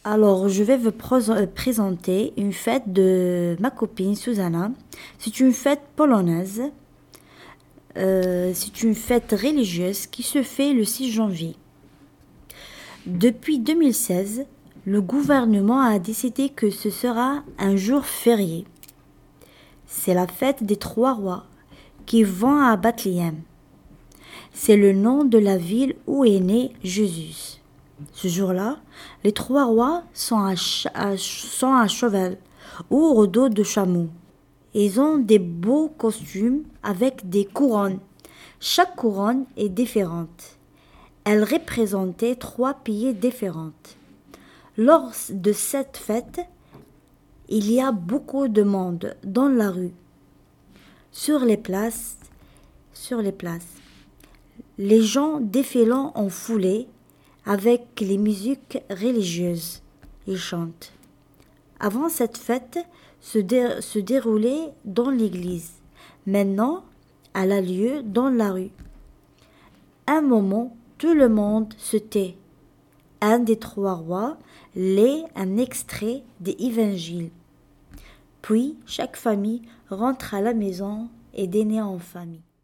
Alors, je vais vous présenter une fête de ma copine Susanna. C'est une fête polonaise. C'est une fête religieuse qui se fait le 6 janvier. Depuis 2016, le gouvernement a décidé que ce sera un jour férié. C'est la fête des trois rois qui vont à Bethléem. C'est le nom de la ville où est né Jésus. Ce jour-là, les trois rois sont à cheval ou au dos de chameau. Ils ont des beaux costumes avec des couronnes. Chaque couronne est différente. Elle représentait trois pays différents. Lors de cette fête, il y a beaucoup de monde dans la rue, sur les places. Les gens défilant en foulée avec les musiques religieuses. Ils chantent. Avant cette fête se déroulait dans l'église. Maintenant, elle a lieu dans la rue. Un moment, tout le monde se tait. Un des trois rois lit un extrait des évangiles. Puis, chaque famille rentre à la maison et dîne en famille.